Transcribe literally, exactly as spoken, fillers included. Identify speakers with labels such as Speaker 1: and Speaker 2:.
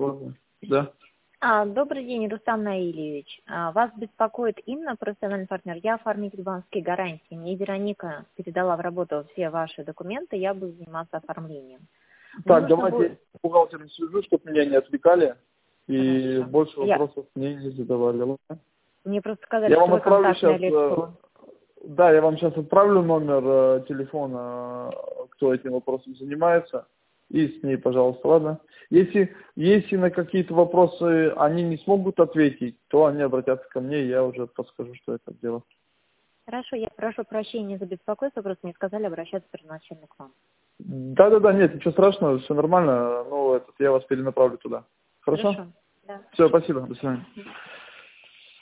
Speaker 1: Ладно. Да.
Speaker 2: А, добрый день, Рустам Наильевич. А, вас беспокоит Инна, профессиональный партнер. Я оформитель банковской гарантии. Мне Вероника передала в работу все ваши документы, я буду заниматься оформлением. Мне
Speaker 1: Так,
Speaker 2: нужно
Speaker 1: давайте
Speaker 2: будет...
Speaker 1: я с бухгалтером свяжу, чтобы меня не отвлекали и
Speaker 2: Хорошо.
Speaker 1: больше
Speaker 2: Я...
Speaker 1: вопросов мне не задавали. Ладно?
Speaker 2: Мне просто сказали,
Speaker 1: Я
Speaker 2: что
Speaker 1: вам
Speaker 2: вы
Speaker 1: отправлю
Speaker 2: контактное
Speaker 1: сейчас,
Speaker 2: лицо.
Speaker 1: да, я вам сейчас отправлю номер э, телефона, э, кто этим вопросом занимается, и с ней, пожалуйста, ладно? Если, если на какие-то вопросы они не смогут ответить, то они обратятся ко мне, и я уже подскажу, что это дело.
Speaker 2: Хорошо, я прошу прощения за беспокойство, просто мне сказали обращаться первоначально к вам.
Speaker 1: Да-да-да, нет, ничего страшного, все нормально, ну, этот, я вас перенаправлю туда. Хорошо?
Speaker 2: Хорошо. Да.
Speaker 1: Все, спасибо, до свидания.